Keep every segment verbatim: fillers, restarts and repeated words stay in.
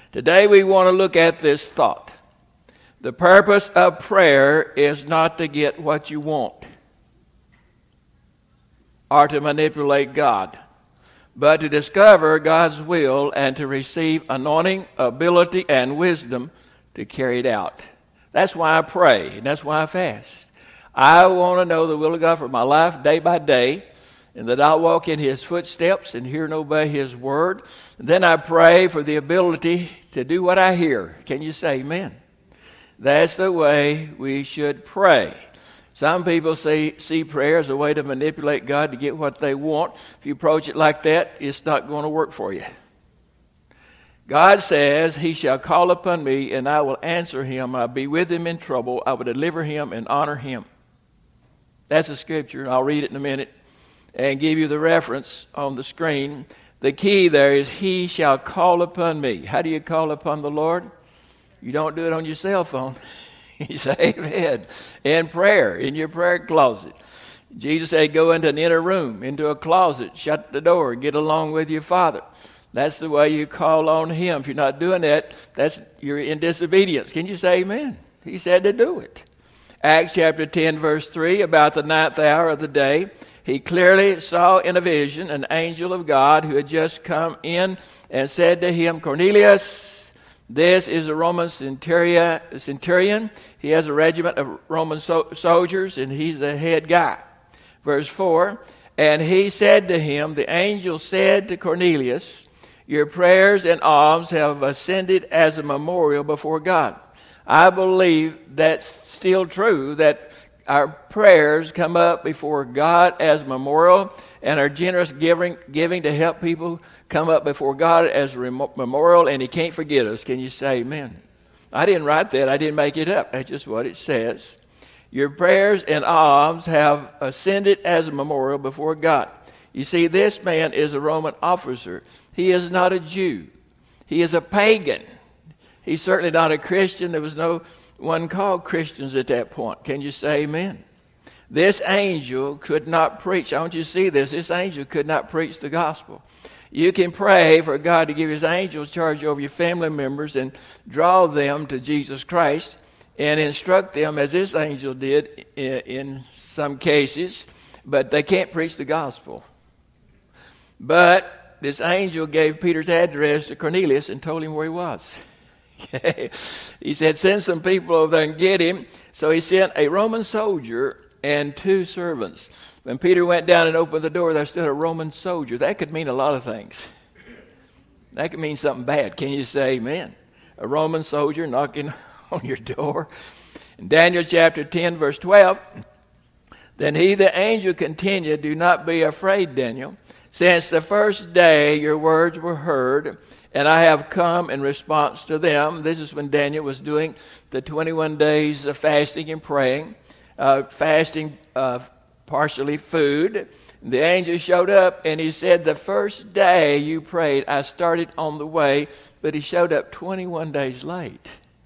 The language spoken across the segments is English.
Today we want to look at this thought. The purpose of prayer is not to get what you want or to manipulate God, but to discover God's will and to receive anointing, ability, and wisdom to carry it out. That's why I pray, and that's why I fast. I want to know the will of God for my life day by day, and that I'll walk in His footsteps and hear and obey His word. And then I pray for the ability to do what I hear. Can you say amen? That's the way we should pray. Some people see, see prayer as a way to manipulate God to get what they want. If you approach it like that, it's not going to work for you. God says, He shall call upon me, and I will answer him. I'll be with him in trouble. I will deliver him and honor him. That's a scripture. I'll read it in a minute and give you the reference on the screen. The key there is, He shall call upon me. How do you call upon the Lord? You don't do it on your cell phone. You say amen. In prayer, in your prayer closet. Jesus said, go into an inner room, into a closet, shut the door, get along with your Father. That's the way you call on Him. If you're not doing that, that's you're in disobedience. Can you say amen? He said to do it. Acts chapter ten, verse three, about the ninth hour of the day, he clearly saw in a vision an angel of God who had just come in and said to him, Cornelius, this is a Roman centurion. He has a regiment of Roman so- soldiers, and he's the head guy. Verse four, and he said to him, the angel said to Cornelius, your prayers and alms have ascended as a memorial before God. I believe that's still true, that our prayers come up before God as memorial, and our generous giving, giving to help people come up before God as a memorial, and He can't forget us. Can you say amen? I didn't write that. I didn't make it up. That's just what it says. Your prayers and alms have ascended as a memorial before God. You see, this man is a Roman officer. He is not a Jew. He is a pagan. He's certainly not a Christian. There was no one called Christians at that point. Can you say amen? This angel could not preach. I want you to see this. This angel could not preach the gospel. You can pray for God to give His angels charge over your family members and draw them to Jesus Christ and instruct them as this angel did in, in some cases, but they can't preach the gospel. But this angel gave Peter's address to Cornelius and told him where he was. He said, send some people over there and get him. So he sent a Roman soldier and two servants. When Peter went down and opened the door, there stood a Roman soldier. That could mean a lot of things. That could mean something bad. Can you say amen? A Roman soldier knocking on your door. In Daniel chapter ten, verse twelve, then he, the angel, continued, do not be afraid, Daniel. Since the first day your words were heard, and I have come in response to them. This is when Daniel was doing the twenty-one days of fasting and praying, uh, fasting uh, partially food. The angel showed up and he said, the first day you prayed, I started on the way, but he showed up twenty-one days late.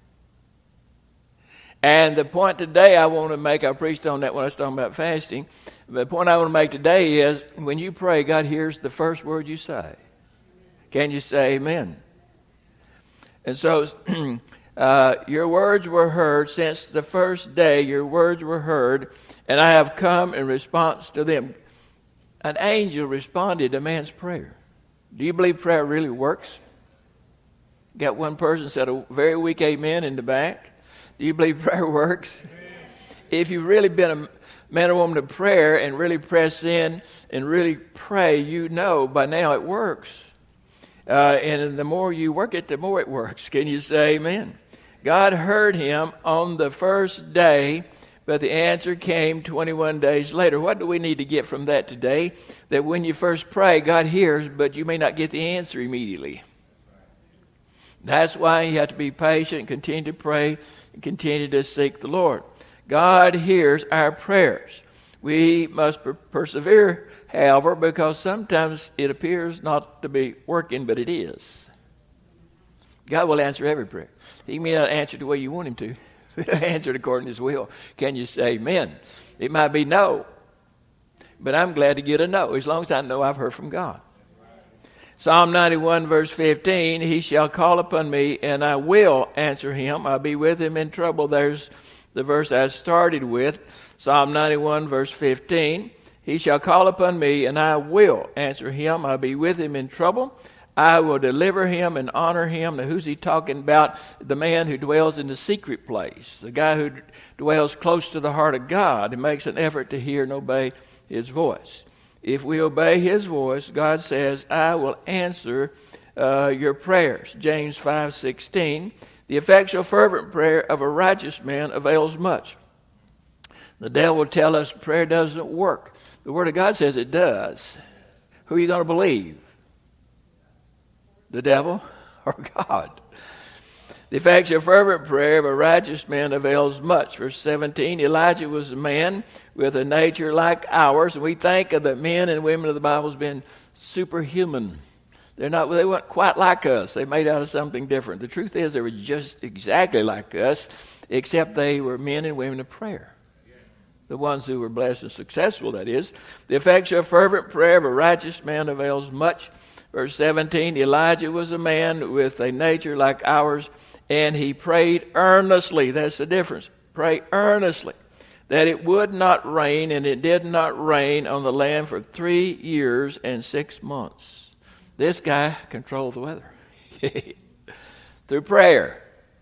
And the point today I want to make, I preached on that when I was talking about fasting. The point I want to make today is when you pray, God hears the first word you say. Can you say amen? And so uh, your words were heard since the first day. Your words were heard, and I have come in response to them. An angel responded to man's prayer. Do you believe prayer really works? Got one person said a very weak amen in the back. Do you believe prayer works? If you've really been a man or woman of prayer and really press in and really pray, you know by now it works. Uh, and the more you work it, the more it works. Can you say amen? God heard him on the first day, but the answer came twenty-one days later. What do we need to get from that today? That when you first pray, God hears, but you may not get the answer immediately. That's why you have to be patient, continue to pray, and continue to seek the Lord. God hears our prayers. We must per- persevere, however, because sometimes it appears not to be working, but it is. God will answer every prayer. He may not answer the way you want Him to. He'll answer it according to His will. Can you say amen? It might be no, but I'm glad to get a no, as long as I know I've heard from God. Psalm ninety-one, verse fifteen, he shall call upon me, and I will answer him. I'll be with him in trouble. There's the verse I started with. Psalm ninety-one, verse fifteen, he shall call upon me, and I will answer him. I'll be with him in trouble. I will deliver him and honor him. Now, who's he talking about? The man who dwells in the secret place, the guy who dwells close to the heart of God and makes an effort to hear and obey his voice. If we obey his voice, God says, I will answer uh, your prayers. James five sixteen, the effectual fervent prayer of a righteous man avails much. The devil will tell us prayer doesn't work. The Word of God says it does. Who are you going to believe? The devil or God? The effectual fervent prayer of a righteous man avails much. Verse seventeen, Elijah was a man with a nature like ours. And we think of the men and women of the Bible as being superhuman. They're not, they weren't quite like us. They made out of something different. The truth is they were just exactly like us, except they were men and women of prayer. The ones who were blessed and successful, that is. The effectual fervent prayer of a righteous man avails much. Verse seventeen, Elijah was a man with a nature like ours, and he prayed earnestly. That's the difference. Pray earnestly that it would not rain, and it did not rain on the land for three years and six months. This guy controlled the weather through prayer.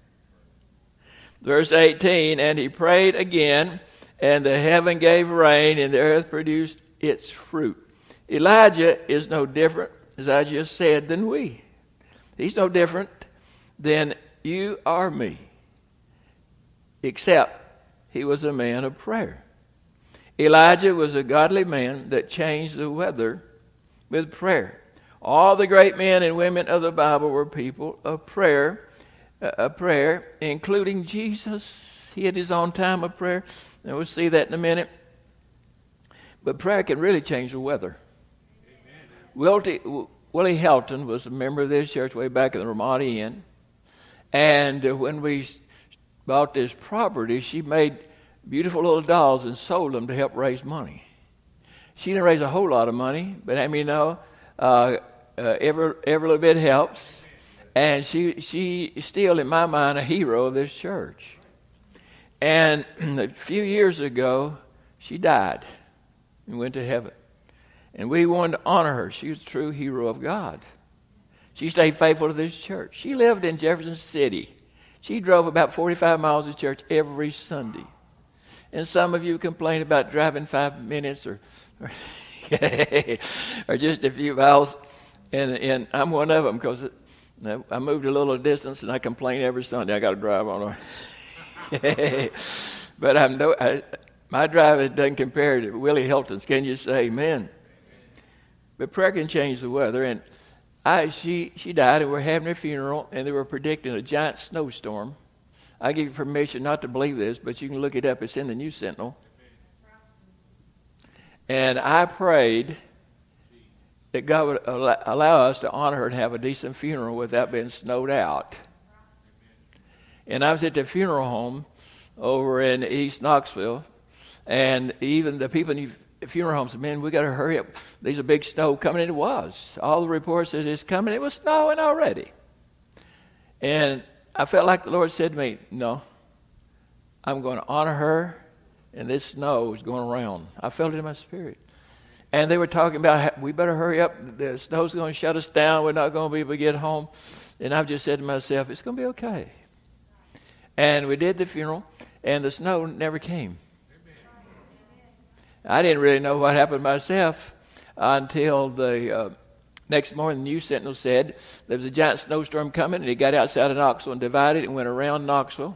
Verse eighteen, and he prayed again, and the heaven gave rain, and the earth produced its fruit. Elijah is no different, as I just said, than we. He's no different than you or me, except he was a man of prayer. Elijah was a godly man that changed the weather with prayer. All the great men and women of the Bible were people of prayer, uh, of prayer, including Jesus. He had his own time of prayer, and we'll see that in a minute. But prayer can really change the weather. Willie, Willie Helton was a member of this church way back in the Ramada Inn. And uh, when we bought this property, she made beautiful little dolls and sold them to help raise money. She didn't raise a whole lot of money, but I mean, you know, uh, uh, every every little bit helps. And she she is still, in my mind, a hero of this church. And a few years ago, she died and went to heaven. And we wanted to honor her. She was a true hero of God. She stayed faithful to this church. She lived in Jefferson City. She drove about forty-five miles to church every Sunday. And some of you complain about driving five minutes or or, or just a few miles. And, and I'm one of them because I moved a little distance and I complain every Sunday. I got to drive on her. But I'm no, I, my drive doesn't compare to Willie Helton's. Can you say amen? But prayer can change the weather. And I, she, she died, and we're having her funeral, and they were predicting a giant snowstorm. I give you permission not to believe this, but you can look it up. It's in the News Sentinel. And I prayed that God would allow us to honor her and have a decent funeral without being snowed out. And I was at the funeral home over in East Knoxville, and even the people in the funeral home said, man, we got to hurry up. There's a big snow coming, and it was. All the reports said it's coming. It was snowing already. And I felt like the Lord said to me, no, I'm going to honor her, and this snow is going around. I felt it in my spirit. And they were talking about, we better hurry up. The snow's going to shut us down. We're not going to be able to get home. And I've just said to myself, it's going to be okay. And we did the funeral, and the snow never came. I didn't really know what happened myself until the uh, next morning the News Sentinel said there was a giant snowstorm coming, and it got outside of Knoxville and divided and went around Knoxville,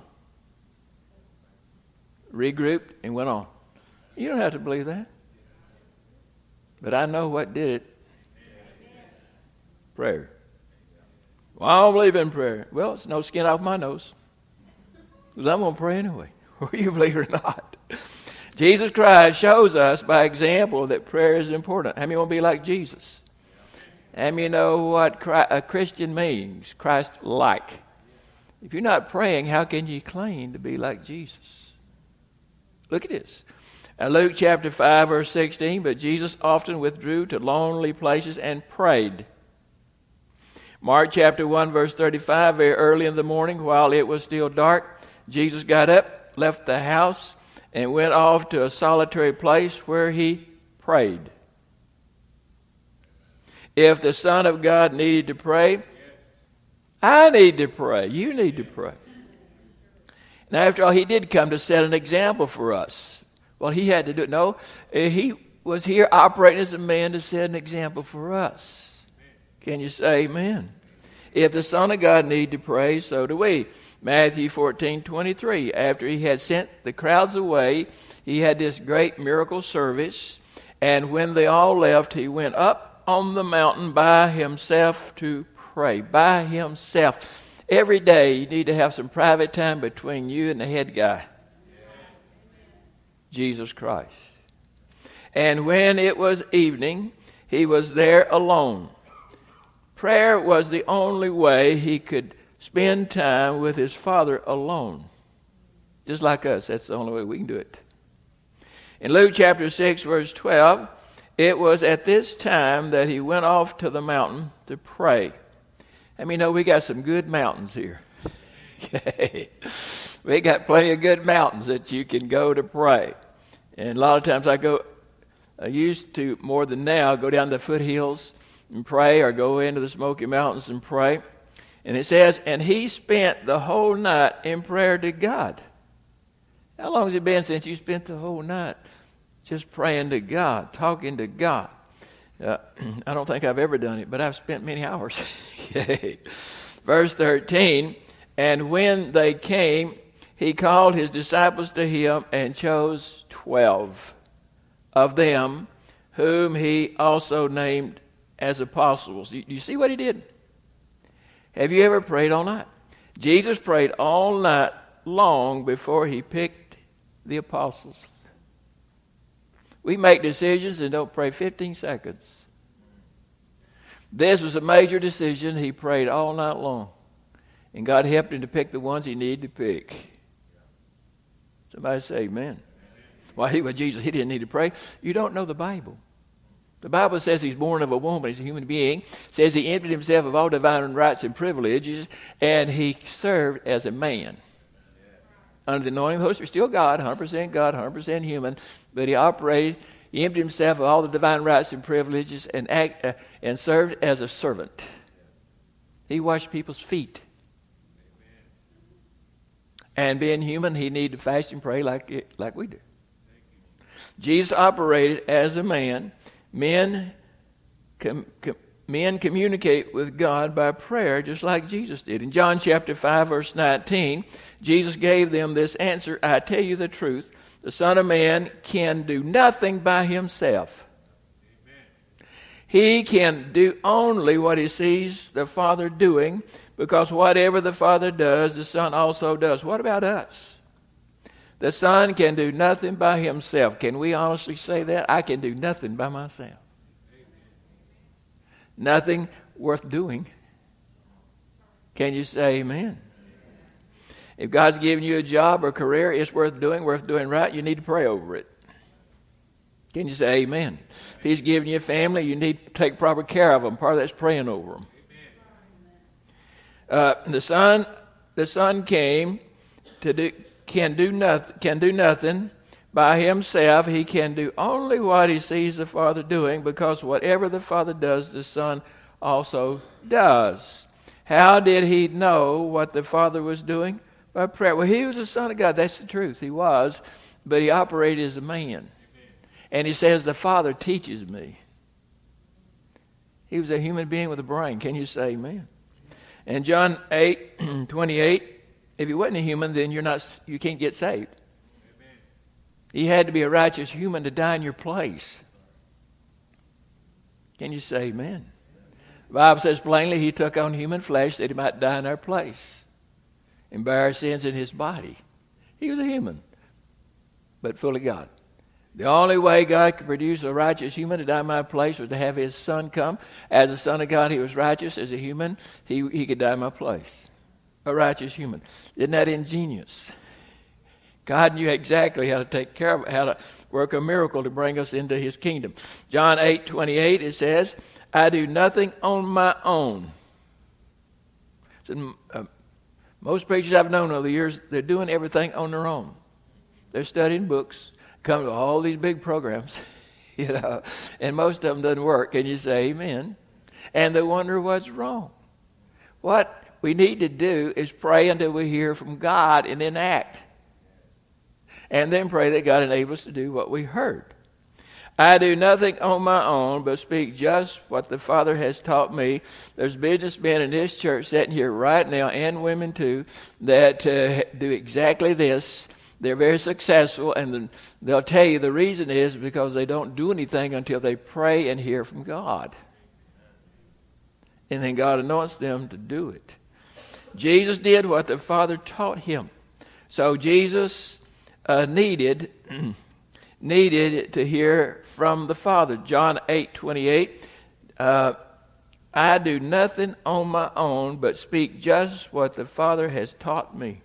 regrouped, and went on. You don't have to believe that. But I know what did it. Prayer. Well, I don't believe in prayer. Well, it's no skin off my nose. Because I'm going to pray anyway, whether you believe it or not. Jesus Christ shows us by example that prayer is important. How many want to be like Jesus? How many know what a Christian means? Christ-like. If you're not praying, how can you claim to be like Jesus? Look at this. In Luke chapter five, verse sixteen, but Jesus often withdrew to lonely places and prayed. Mark chapter one, verse thirty-five, very early in the morning, while it was still dark, Jesus got up, left the house, and went off to a solitary place where he prayed. If the Son of God needed to pray, I need to pray. You need to pray. Now, after all, he did come to set an example for us. Well, he had to do it. No, he was here operating as a man to set an example for us. Can you say amen? If the Son of God need to pray, so do we. Matthew fourteen twenty-three. After he had sent the crowds away, he had this great miracle service. And when they all left, he went up on the mountain by himself to pray. By himself. Every day you need to have some private time between you and the head guy. Jesus Christ. And when it was evening, he was there alone. Prayer was the only way he could spend time with his Father alone. Just like us, that's the only way we can do it. In Luke chapter six, verse twelve, it was at this time that he went off to the mountain to pray. I mean, no, we got some good mountains here. We got plenty of good mountains that you can go to pray. And a lot of times I go, I used to more than now, go down the foothills and pray, or go into the Smoky Mountains and pray. And it says, and he spent the whole night in prayer to God. How long has it been since you spent the whole night just praying to God, talking to God? Uh, I don't think I've ever done it, but I've spent many hours. Verse thirteen, and when they came, he called his disciples to him and chose twelve of them, whom he also named as apostles. You, you see what he did? Have you ever prayed all night? Jesus prayed all night long before he picked the apostles. We make decisions and don't pray fifteen seconds. This was a major decision. He prayed all night long. And God helped him to pick the ones he needed to pick. Somebody say amen. Well, he was Jesus. He didn't need to pray. You don't know the Bible. The Bible says he's born of a woman. He's a human being. It says he emptied himself of all divine rights and privileges, and he served as a man. Under the anointing of the Holy Spirit, still God, one hundred percent God, one hundred percent human, but he operated, he emptied himself of all the divine rights and privileges and act, uh, and served as a servant. He washed people's feet. And being human, he needed to fast and pray like, it, like we do. Jesus operated as a man. Men, com, com, men communicate with God by prayer just like Jesus did. In John chapter five, verse nineteen, Jesus gave them this answer, I tell you the truth, the Son of Man can do nothing by himself. Amen. He can do only what he sees the Father doing, because whatever the Father does, the Son also does. What about us? The Son can do nothing by himself. Can we honestly say that? I can do nothing by myself. Amen. Nothing worth doing. Can you say amen? Amen? If God's given you a job or career, it's worth doing, worth doing right, you need to pray over it. Can you say amen? If he's given you a family, you need to take proper care of them. Part of that's praying over them. Uh, the Son, the Son came to do... can do nothing can do nothing by himself. He can do only what he sees the Father doing, because whatever the Father does, the Son also does. How did he know what the Father was doing? By prayer. Well, he was the Son of God. That's the truth. He was, but he operated as a man. And he says, the Father teaches me. He was a human being with a brain. Can you say amen? And John eight twenty-eight, if he wasn't a human, then you're not, you can't get saved. Amen. He had to be a righteous human to die in your place. Can you say amen? The Bible says plainly he took on human flesh that he might die in our place and bear our sins in his body. He was a human, but fully God. The only way God could produce a righteous human to die in my place was to have his Son come. As a Son of God, he was righteous. As a human, he, he could die in my place. A righteous human. Isn't that ingenious? God knew exactly how to take care of it, how to work a miracle to bring us into his kingdom. John eight twenty-eight, it says, I do nothing on my own. said, uh, most preachers I've known over the years, they're doing everything on their own. They're studying books, come to all these big programs, you know, and most of them doesn't work. And you say, amen. And they wonder what's wrong. What we need to do is pray until we hear from God and then act. And then pray that God enable us to do what we heard. I do nothing on my own but speak just what the Father has taught me. There's businessmen in this church sitting here right now, and women too, that uh, do exactly this. They're very successful, and they'll tell you the reason is because they don't do anything until they pray and hear from God. And then God anoints them to do it. Jesus did what the Father taught him. So Jesus uh, needed... needed to hear from the Father. John eight twenty-eight, uh, I do nothing on my own but speak just what the Father has taught me.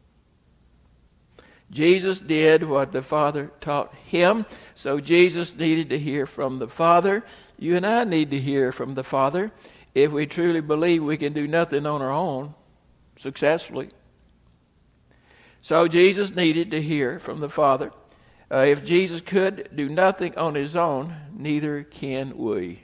Jesus did what the Father taught him, so Jesus needed to hear from the Father. You and I need to hear from the Father if we truly believe we can do nothing on our own successfully. So Jesus needed to hear from the Father. Uh, if Jesus could do nothing on his own, neither can we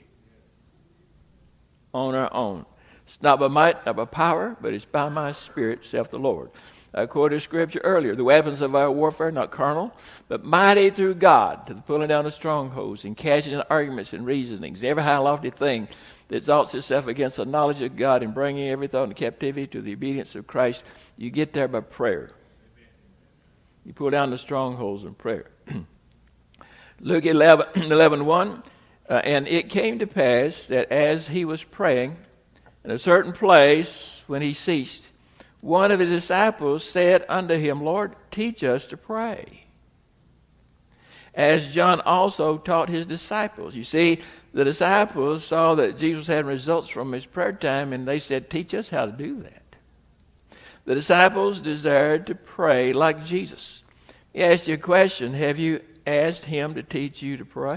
on our own. It's not by might, not by power, but it's by my Spirit, saith the Lord. I quoted scripture earlier. The weapons of our warfare, not carnal, but mighty through God to the pulling down of strongholds and casting down arguments and reasonings, every high lofty thing that exalts itself against the knowledge of God, and bringing every thought into captivity to the obedience of Christ. You get there by prayer. You pull down the strongholds in prayer. Luke eleven, eleven one, uh, and it came to pass that as he was praying in a certain place, when he ceased, one of his disciples said unto him, Lord, teach us to pray, as John also taught his disciples. You see, the disciples saw that Jesus had results from his prayer time, and they said, teach us how to do that. The disciples desired to pray like Jesus. He asked you a question. Have you asked him to teach you to pray?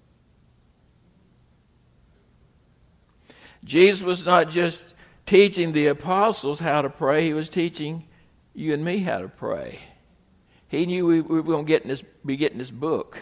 Jesus was not just teaching the apostles how to pray. He was teaching you and me how to pray. He knew we, we were going to get in this, be getting this book.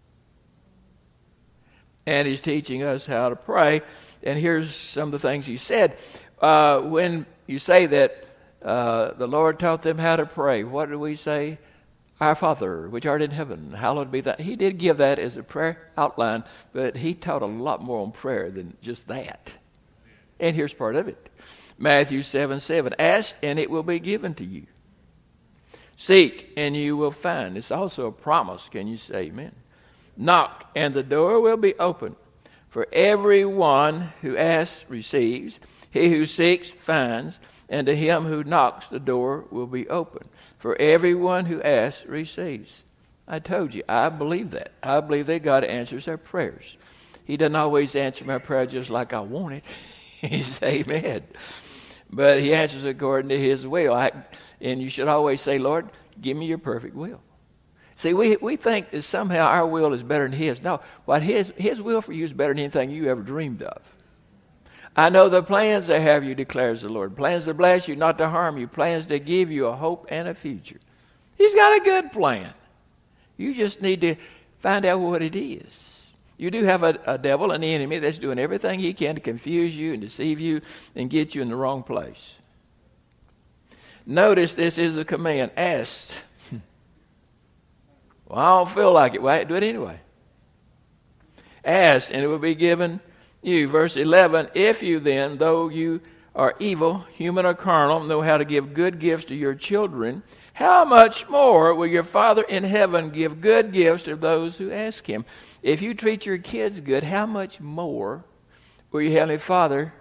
And he's teaching us how to pray. And here's some of the things he said. Uh, when you say that uh, the Lord taught them how to pray, what do we say? Our Father, which art in heaven, hallowed be thy... He did give that as a prayer outline, but he taught a lot more on prayer than just that. And here's part of it. Matthew seven seven, ask and it will be given to you. Seek and you will find. It's also a promise. Can you say amen? Knock and the door will be open. For everyone who asks receives. He who seeks finds. And to him who knocks, the door will be open. For everyone who asks receives. I told you, I believe that. I believe that God answers our prayers. He doesn't always answer my prayer just like I want it. He says, amen. But he answers according to his will. I, and you should always say, Lord, give me your perfect will. See, we we think that somehow our will is better than his. No, what his, his will for you is better than anything you ever dreamed of. I know the plans I have you, declares the Lord. Plans to bless you, not to harm you. Plans to give you a hope and a future. He's got a good plan. You just need to find out what it is. You do have a, a devil, an enemy, that's doing everything he can to confuse you and deceive you and get you in the wrong place. Notice this is a command. Ask. Well, I don't feel like it. Well, do it anyway. Ask, and it will be given you. Verse eleven, if you then, though you are evil, human or carnal, know how to give good gifts to your children, how much more will your Father in heaven give good gifts to those who ask him? If you treat your kids good, how much more will your Heavenly Father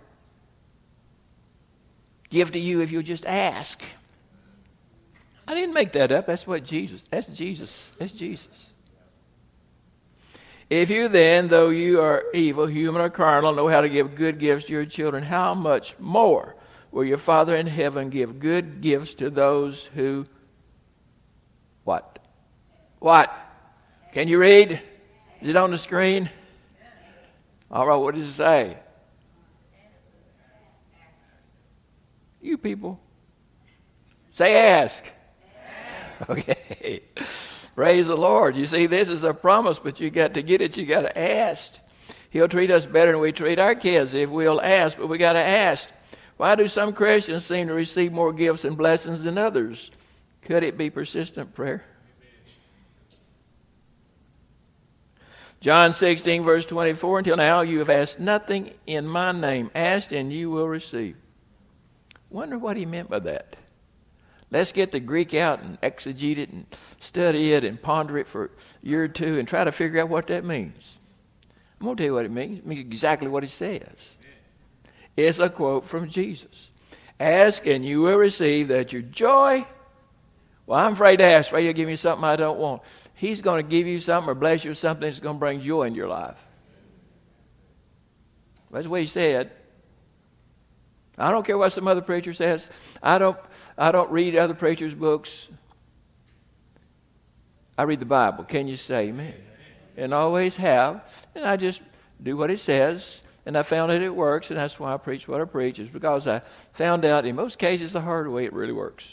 give to you if you just ask? I didn't make that up. That's what Jesus, that's Jesus. That's Jesus. If you then, though you are evil, human or carnal, know how to give good gifts to your children, how much more will your Father in heaven give good gifts to those who, what? What? Can you read? Is it on the screen? All right, what does it say? You people. Say ask. Ask. Okay. Praise the Lord. You see, this is a promise, but you got to get it, you got to ask. He'll treat us better than we treat our kids if we'll ask, but we got to ask. Why do some Christians seem to receive more gifts and blessings than others? Could it be persistent prayer? John sixteen, verse twenty-four, until now you have asked nothing in my name. Ask and you will receive. Wonder what he meant by that. Let's get the Greek out and exegete it and study it and ponder it for a year or two and try to figure out what that means. I'm going to tell you what it means. It means exactly what it says. It's a quote from Jesus. Ask and you will receive, that your joy... Well, I'm afraid to ask. Afraid he'll give me something I don't want. He's going to give you something or bless you with something that's going to bring joy into your life. That's what he said. I don't care what some other preacher says. I don't, I don't read other preachers' books. I read the Bible. Can you say amen? And always have. And I just do what it says. And I found that it works. And that's why I preach what I preach. Is because I found out in most cases the hard way it really works.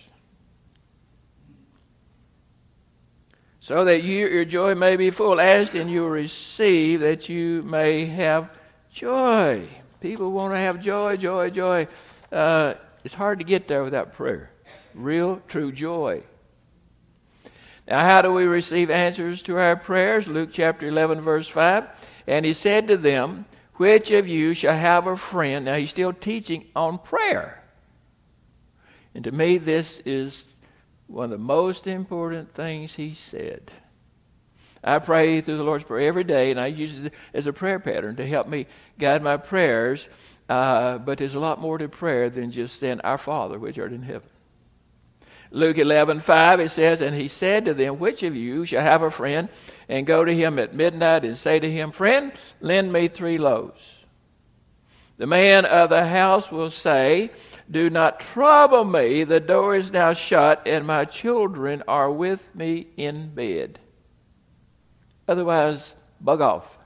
So that you, your joy may be full. Ask and you will receive, that you may have joy. People want to have joy, joy, joy. Uh, it's hard to get there without prayer. Real, true joy. Now, how do we receive answers to our prayers? Luke chapter eleven, verse five. And he said to them, which of you shall have a friend? Now, he's still teaching on prayer. And to me, this is one of the most important things he said. I pray through the Lord's Prayer every day, and I use it as a prayer pattern to help me guide my prayers. Uh, but there's a lot more to prayer than just saying, Our Father, which art in heaven. Luke eleven five, it says, and he said to them, which of you shall have a friend, and go to him at midnight, and say to him, Friend, lend me three loaves. The man of the house will say, Do not trouble me, the door is now shut, and my children are with me in bed. Otherwise, bug off.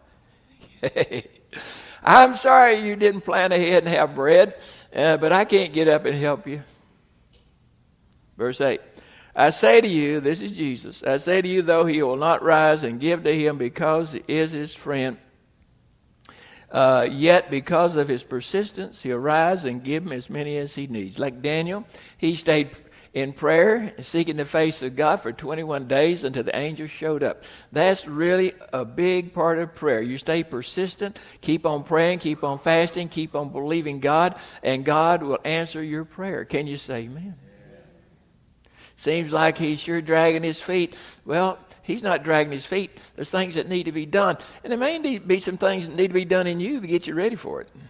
I'm sorry you didn't plan ahead and have bread, uh, but I can't get up and help you. Verse eight, I say to you, this is Jesus, I say to you, though he will not rise and give to him because he is his friend, Uh, yet because of his persistence, he'll rise and give him as many as he needs. Like Daniel, he stayed in prayer, seeking the face of God for twenty-one days until the angel showed up. That's really a big part of prayer. You stay persistent, keep on praying, keep on fasting, keep on believing God, and God will answer your prayer. Can you say amen? Yes. Seems like he's sure dragging his feet. Well, he's not dragging his feet. There's things that need to be done. And there may need be some things that need to be done in you to get you ready for it.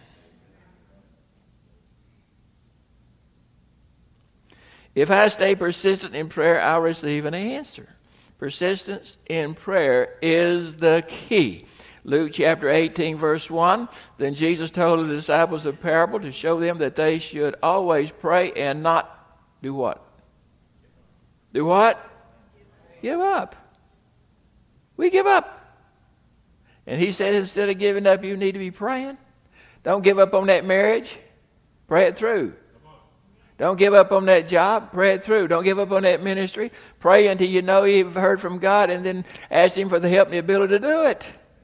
If I stay persistent in prayer, I'll receive an answer. Persistence in prayer is the key. Luke chapter eighteen, verse one. Then Jesus told the disciples a parable to show them that they should always pray and not do what? Do what? Give up. We give up. And he said instead of giving up, you need to be praying. Don't give up on that marriage. Pray it through. Don't give up on that job. Pray it through. Don't give up on that ministry. Pray until you know you've heard from God, and then ask him for the help and the ability to do it.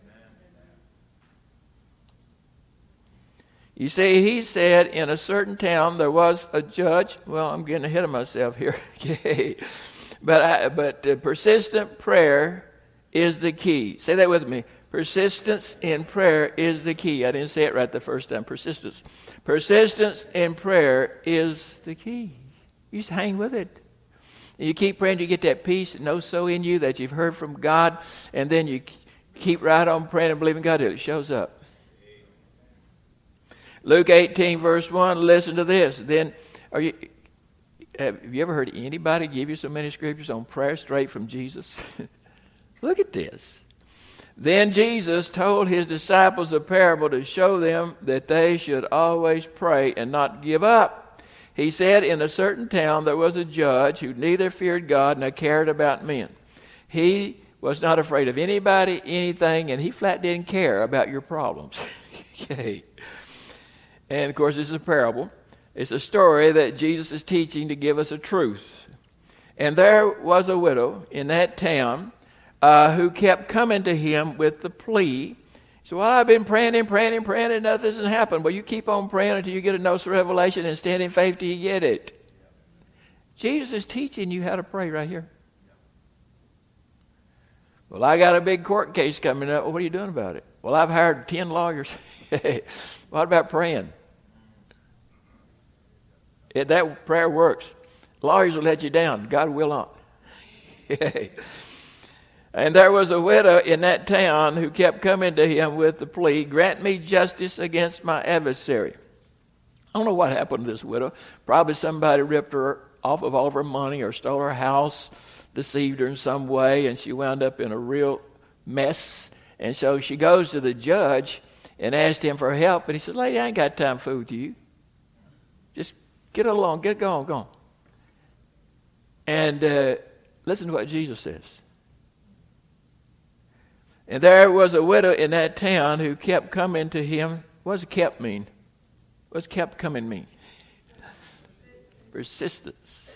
You see, he said in a certain town there was a judge. Well, I'm getting ahead of myself here. Okay. But, I, but uh, persistent prayer is the key. Say that with me. Persistence in prayer is the key. I didn't say it right the first time. Persistence. Persistence in prayer is the key. You just hang with it. And you keep praying, you get that peace that knows so in you that you've heard from God, and then you keep right on praying and believing God till it shows up. Luke eighteen, verse one, listen to this. Then, are you... Have you ever heard anybody give you so many scriptures on prayer straight from Jesus? Look at this. Then Jesus told his disciples a parable to show them that they should always pray and not give up. He said, in a certain town there was a judge who neither feared God nor cared about men. He was not afraid of anybody, anything, and he flat didn't care about your problems. Okay. And of course, this is a parable. It's a story that Jesus is teaching to give us a truth. And there was a widow in that town uh, who kept coming to him with the plea. So, well, I've been praying and praying and praying and nothing's happened. Well, you keep on praying until you get a notice of revelation and stand in faith till you get it. Jesus is teaching you how to pray right here. Well, I got a big court case coming up. Well, what are you doing about it? Well, I've hired ten lawyers. What about praying? It, that prayer works. Lawyers will let you down. God will not. And there was a widow in that town who kept coming to him with the plea, grant me justice against my adversary. I don't know what happened to this widow. Probably somebody ripped her off of all of her money or stole her house, deceived her in some way, and she wound up in a real mess. And so she goes to the judge and asked him for help. And he said, lady, I ain't got time to fool with you. Just get along, get going, go on. And uh, listen to what Jesus says. And there was a widow in that town who kept coming to him. What does kept mean? What does kept coming mean? Persistence.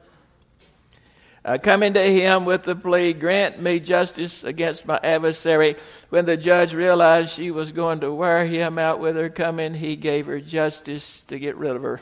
Uh, coming to him with the plea, grant me justice against my adversary. When the judge realized she was going to wear him out with her coming, he gave her justice to get rid of her.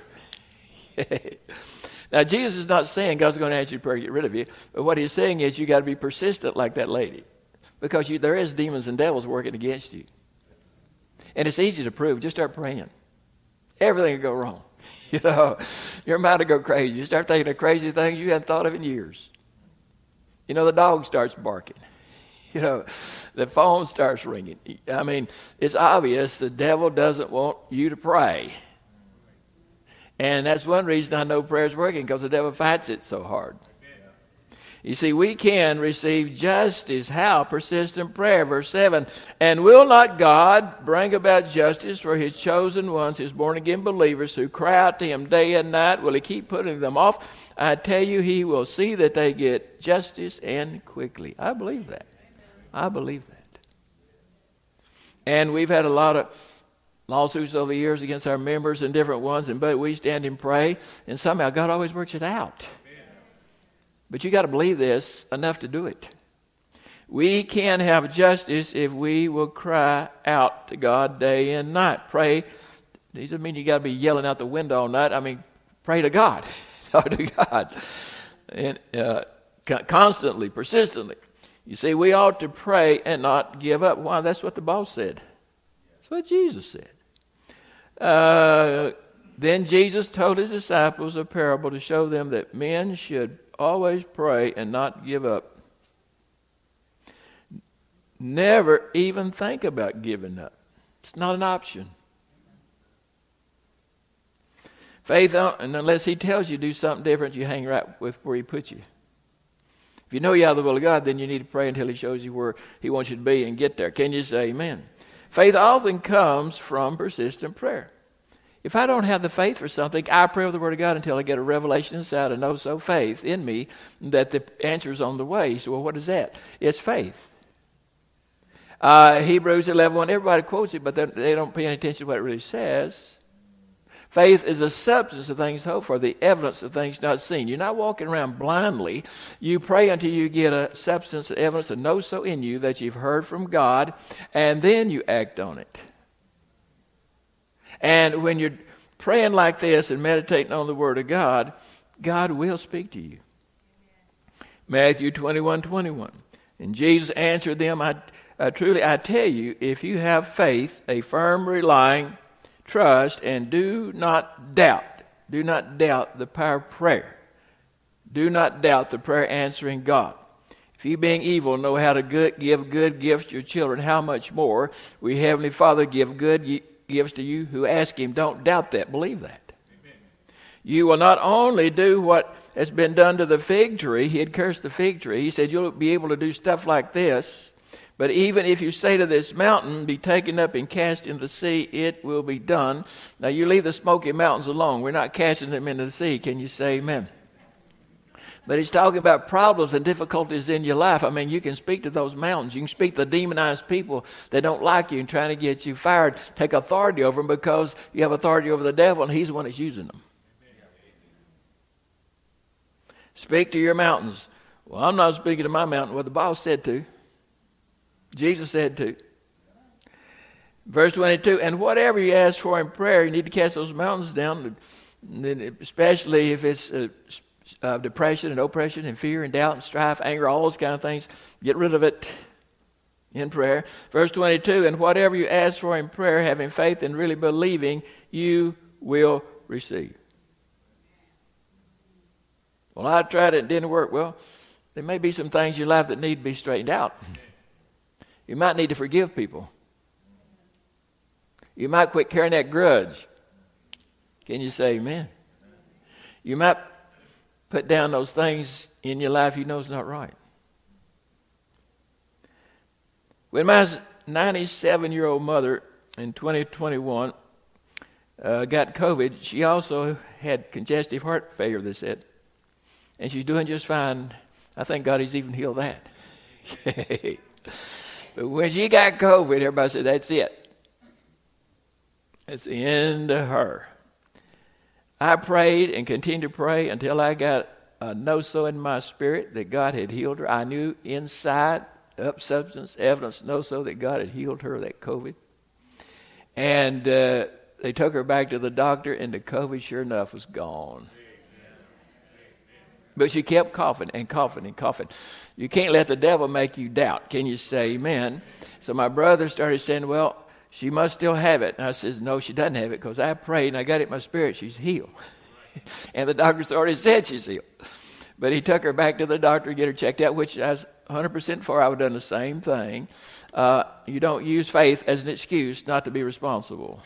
Now, Jesus is not saying God's going to answer your prayer to get rid of you, but what he's saying is you got to be persistent like that lady, because you, there is demons and devils working against you. And it's easy to prove. Just start praying. Everything will go wrong. You know, your mind will go crazy. You start thinking of crazy things you hadn't thought of in years. You know, the dog starts barking. You know, the phone starts ringing. I mean, it's obvious the devil doesn't want you to pray. And that's one reason I know prayer is working, because the devil fights it so hard. You see, we can receive justice. How? Persistent prayer. Verse seven, and will not God bring about justice for his chosen ones, his born-again believers who cry out to him day and night? Will he keep putting them off? I tell you, he will see that they get justice, and quickly. I believe that. I believe that. And we've had a lot of lawsuits over the years against our members and different ones, and but we stand and pray, and somehow God always works it out. But you got to believe this enough to do it. We can have justice if we will cry out to God day and night. Pray. Doesn't mean you got to be yelling out the window all night. I mean, pray to God. Talk to God. And uh, constantly, persistently. You see, we ought to pray and not give up. Why? That's what the boss said. That's what Jesus said. Uh, then Jesus told his disciples a parable to show them that men should always pray and not give up. Never even think about giving up. It's not an option. Faith, and unless he tells you to do something different, you hang right with where he put you. If you know you have the will of God, then you need to pray until he shows you where he wants you to be and get there. Can you say amen? Faith often comes from persistent prayer. If I don't have the faith for something, I pray with the Word of God until I get a revelation inside and know so faith in me that the answer is on the way. So, well, what is that? It's faith. Uh, Hebrews eleven one, everybody quotes it, but they don't pay any attention to what it really says. Faith is a substance of things hoped for, the evidence of things not seen. You're not walking around blindly. You pray until you get a substance of evidence that knows so in you that you've heard from God, and then you act on it. And when you're praying like this and meditating on the Word of God, God will speak to you. Matthew twenty-one twenty-one. And Jesus answered them, I, I truly I tell you, if you have faith, a firm relying trust, and do not doubt, do not doubt the power of prayer. Do not doubt the prayer answering God. If you being evil know how to good, give good gifts to your children, how much more will your Heavenly Father give good gives to you who ask him? Don't doubt that. Believe that. Amen. You will not only do what has been done to the fig tree. He had cursed the fig tree. He said you'll be able to do stuff like this. But even if you say to this mountain, be taken up and cast into the sea, it will be done. Now you leave the Smoky Mountains alone. We're not casting them into the sea. Can you say amen? But he's talking about problems and difficulties in your life. I mean, you can speak to those mountains. You can speak to demonized people that don't like you and trying to get you fired. Take authority over them because you have authority over the devil and he's the one that's using them. Speak to your mountains. Well, I'm not speaking to my mountain. Well, the Bible said to. Jesus said to. Verse twenty-two, and whatever you ask for in prayer, you need to cast those mountains down, especially if it's uh, uh, depression and oppression and fear and doubt and strife, anger, all those kind of things. Get rid of it in prayer. Verse twenty-two, and whatever you ask for in prayer, having faith and really believing, you will receive. Well, I tried it and it didn't work. Well, there may be some things in your life that need to be straightened out. You might need to forgive people. You might quit carrying that grudge. Can you say amen? You might put down those things in your life you know is not right. When my ninety-seven-year-old mother in twenty twenty-one uh, got COVID, she also had congestive heart failure, they said. And she's doing just fine. I thank God he's even healed that. But when she got COVID, everybody said, that's it. It's the end of her. I prayed and continued to pray until I got a no-so in my spirit that God had healed her. I knew inside, up substance, evidence, no-so that God had healed her of that COVID. And uh, they took her back to the doctor, and the COVID, sure enough, was gone. But she kept coughing and coughing and coughing. You can't let the devil make you doubt. Can you say amen? So my brother started saying, well, she must still have it. And I says, no, she doesn't have it because I prayed and I got it in my spirit. She's healed. And the doctor's already said she's healed. But he took her back to the doctor to get her checked out, which I was one hundred percent for. I would have done the same thing. Uh, you don't use faith as an excuse not to be responsible.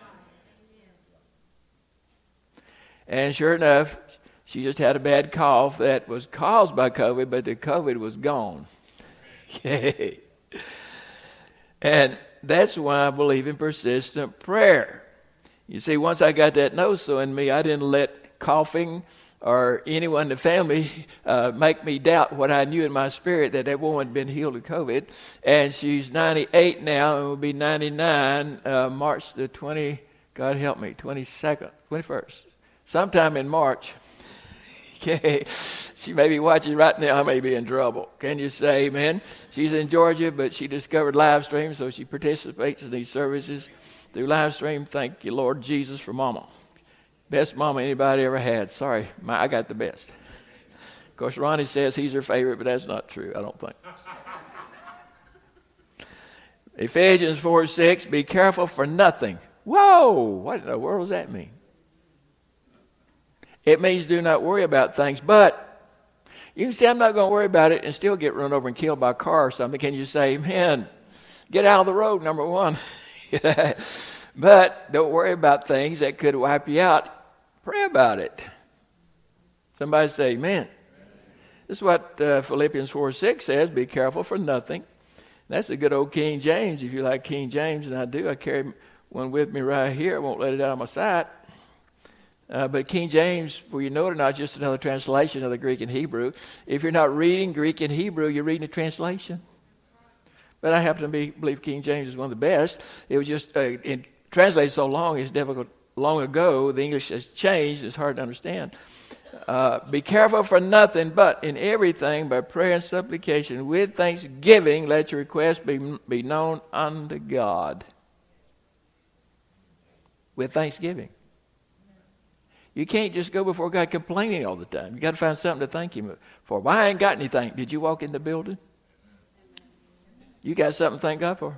And sure enough, she just had a bad cough that was caused by COVID, but the COVID was gone. Yay. And that's why I believe in persistent prayer. You see, once I got that no-so in me, I didn't let coughing or anyone in the family uh, make me doubt what I knew in my spirit, that that woman had been healed of COVID. And she's ninety-eight now and will be ninety-nine uh, March the twentieth, God help me, twenty-second, twenty-first. Sometime in March. Okay, she may be watching right now. I may be in trouble. Can you say amen? She's in Georgia, but she discovered live stream, so she participates in these services through live stream. Thank you, Lord Jesus, for Mama. Best mama anybody ever had. Sorry, my, I got the best. Of course, Ronnie says he's her favorite, but that's not true, I don't think. Ephesians four six, be careful for nothing. Whoa, what in the world does that mean? It means do not worry about things, but you can say, I'm not going to worry about it and still get run over and killed by a car or something. Can you say, man, get out of the road, number one. But don't worry about things that could wipe you out. Pray about it. Somebody say, amen. This is what uh, Philippians four six says, be careful for nothing. That's a good old King James. If you like King James, and I do, I carry one with me right here. I won't let it out of my sight. Uh, but King James, well, you know it or not, just another translation of the Greek and Hebrew. If you're not reading Greek and Hebrew, you're reading a translation. But I happen to be, believe King James is one of the best. It was just uh, it translated so long, it's difficult. Long ago, the English has changed. It's hard to understand. Uh, be careful for nothing, but in everything, by prayer and supplication, with thanksgiving, let your requests be, be known unto God. With thanksgiving. You can't just go before God complaining all the time. You got to find something to thank Him for. Well, I ain't got anything. Did you walk in the building? You got something to thank God for.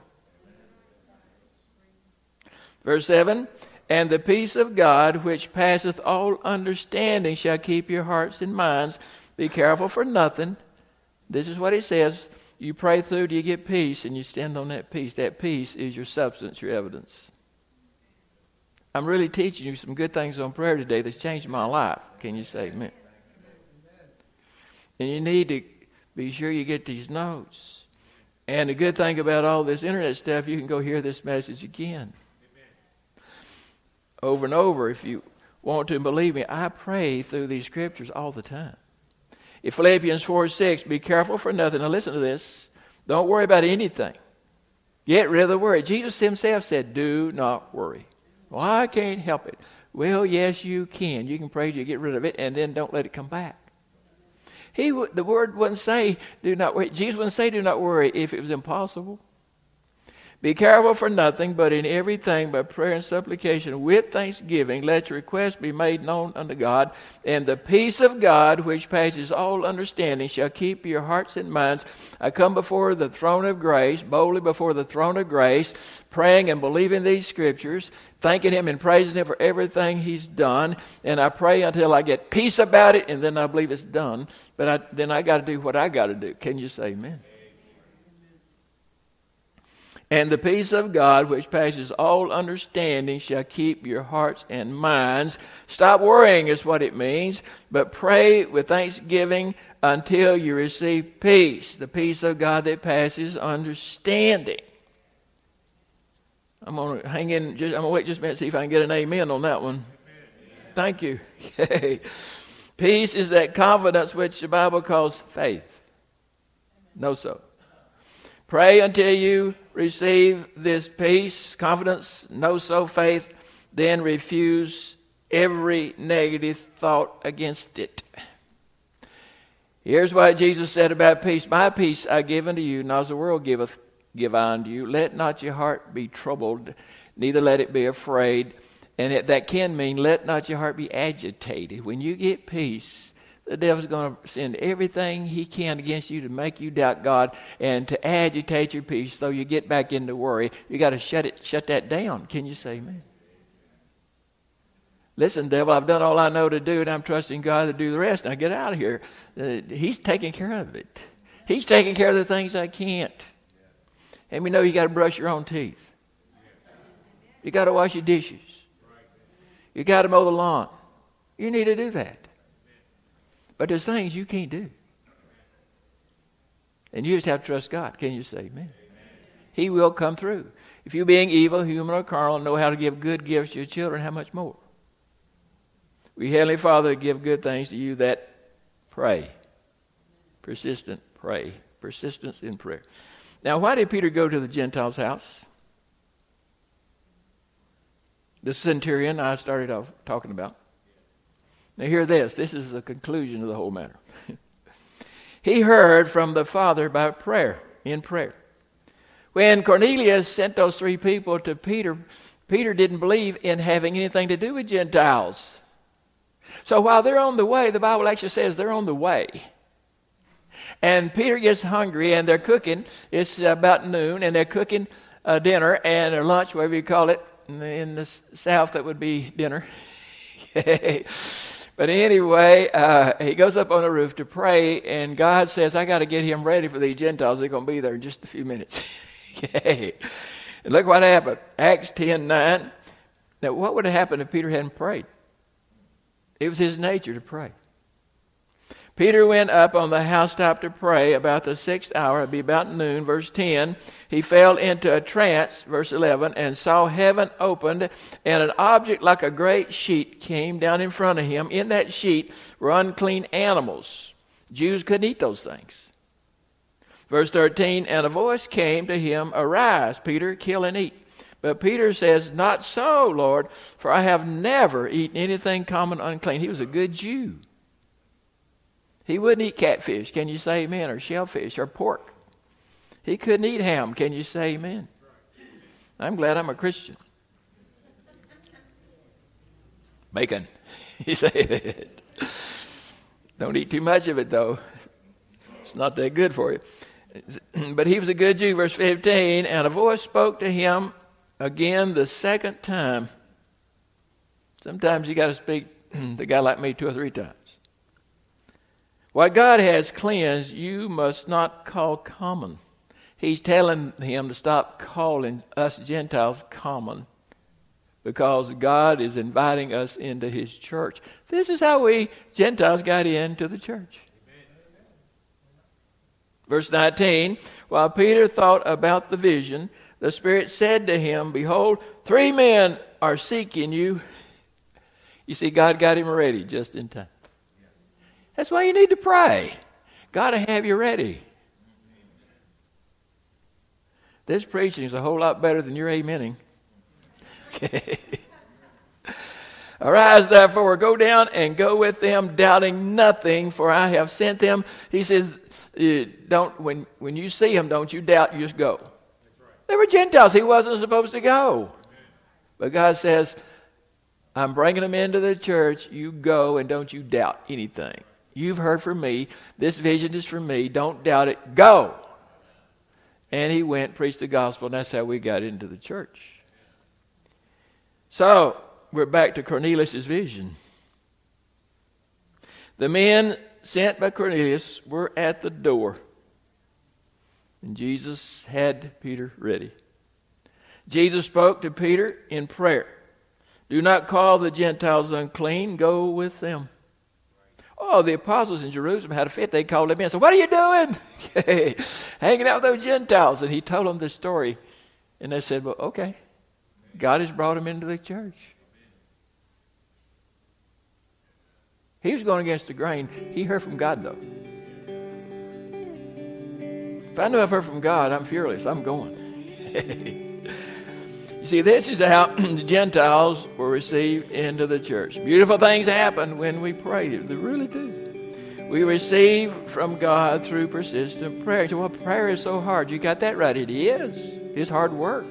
Verse seven, and the peace of God, which passeth all understanding, shall keep your hearts and minds. Be careful for nothing. This is what it says. You pray through till you get peace, and you stand on that peace. That peace is your substance, your evidence. I'm really teaching you some good things on prayer today that's changed my life. Can you say amen? And you need to be sure you get these notes. And the good thing about all this internet stuff, you can go hear this message again. Over and over, if you want to. Believe me, I pray through these scriptures all the time. If Philippians four six, be careful for nothing. Now listen to this. Don't worry about anything. Get rid of the worry. Jesus himself said, do not worry. Well, I can't help it. Well, yes, you can. You can pray till you get rid of it, and then don't let it come back. He, the word wouldn't say, do not worry. Jesus wouldn't say, do not worry, if it was impossible. Be careful for nothing, but in everything by prayer and supplication with thanksgiving, let your requests be made known unto God. And the peace of God, which passes all understanding, shall keep your hearts and minds. I come before the throne of grace, boldly before the throne of grace, praying and believing these scriptures, thanking him and praising him for everything he's done. And I pray until I get peace about it, and then I believe it's done. But I, then I got to do what I got to do. Can you say amen? And the peace of God, which passes all understanding, shall keep your hearts and minds. Stop worrying is what it means, but pray with thanksgiving until you receive peace, the peace of God that passes understanding. I'm going to hang in, just, I'm going to wait just a minute, see if I can get an amen on that one. Amen. Thank you. Peace is that confidence which the Bible calls faith. No so. Pray until you receive this peace, confidence, no so faith, then refuse every negative thought against it. Here's what Jesus said about peace. My peace I give unto you, not as the world giveth, give I unto you. Let not your heart be troubled, neither let it be afraid. And it, that can mean let not your heart be agitated. When you get peace, the devil's going to send everything he can against you to make you doubt God and to agitate your peace so you get back into worry. You got to shut it, shut that down. Can you say amen? Listen, devil, I've done all I know to do, and I'm trusting God to do the rest. Now get out of here. Uh, he's taking care of it. He's taking care of the things I can't. And we know you got to brush your own teeth. You got to wash your dishes. You got to mow the lawn. You need to do that. But there's things you can't do. And you just have to trust God. Can you say amen? Amen? He will come through. If you being evil, human, or carnal, know how to give good gifts to your children, how much more? We, Heavenly Father, give good things to you that pray. Persistent pray. Persistence in prayer. Now, why did Peter go to the Gentiles' house? The centurion I started off talking about. Now hear this. This is the conclusion of the whole matter. He heard from the Father by prayer, in prayer. When Cornelius sent those three people to Peter, Peter didn't believe in having anything to do with Gentiles. So while they're on the way, the Bible actually says they're on the way. And Peter gets hungry, and they're cooking. It's about noon, and they're cooking uh, dinner and or lunch, whatever you call it. In the South, that would be dinner. But anyway, uh, he goes up on the roof to pray, and God says, I got to get him ready for these Gentiles. They're going to be there in just a few minutes. And look what happened. Acts ten nine. Now, what would have happened if Peter hadn't prayed? It was his nature to pray. Peter went up on the housetop to pray about the sixth hour, it'd be about noon, verse ten. He fell into a trance, verse eleven, and saw heaven opened, and an object like a great sheet came down in front of him. In that sheet were unclean animals. Jews couldn't eat those things. Verse thirteen, and a voice came to him, Arise, Peter, kill and eat. But Peter says, Not so, Lord, for I have never eaten anything common unclean. He was a good Jew. He wouldn't eat catfish, can you say amen, or shellfish, or pork. He couldn't eat ham, can you say amen? I'm glad I'm a Christian. Bacon. You say it. Don't eat too much of it, though. It's not that good for you. But he was a good Jew, verse fifteen, and a voice spoke to him again the second time. Sometimes you got to speak to a guy like me two or three times. What God has cleansed, you must not call common. He's telling him to stop calling us Gentiles common because God is inviting us into his church. This is how we Gentiles got into the church. Amen. Verse nineteen, while Peter thought about the vision, the Spirit said to him, Behold, three men are seeking you. You see, God got him ready just in time. That's why you need to pray. Got to have you ready. This preaching is a whole lot better than your amening. Okay. Arise, therefore, go down and go with them, doubting nothing, for I have sent them. He says, uh, don't when when you see them, don't you doubt, you just go. Right. They were Gentiles. He wasn't supposed to go. Amen. But God says, I'm bringing them into the church. You go and don't you doubt anything. You've heard from me. This vision is from me. Don't doubt it. Go. And he went, preached the gospel, and that's how we got into the church. So, we're back to Cornelius' vision. The men sent by Cornelius were at the door. And Jesus had Peter ready. Jesus spoke to Peter in prayer. Do not call the Gentiles unclean. Go with them. Oh, the apostles in Jerusalem had a fit. They called him in. So, what are you doing? Hanging out with those Gentiles. And he told them the story. And they said, well, okay. God has brought him into the church. He was going against the grain. He heard from God, though. If I know I've heard from God, I'm fearless. I'm going. You see, this is how the Gentiles were received into the church. Beautiful things happen when we pray. They really do. We receive from God through persistent prayer. So, well, prayer is so hard. You got that right. It is. It's hard work.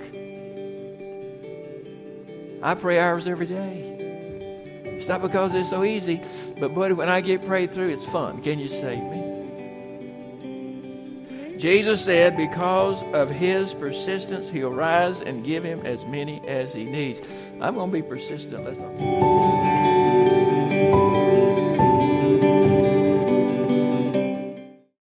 I pray hours every day. It's not because it's so easy, but buddy, when I get prayed through, it's fun. Can you say me? Jesus said, because of his persistence, he'll rise and give him as many as he needs. I'm going to be persistent. Let's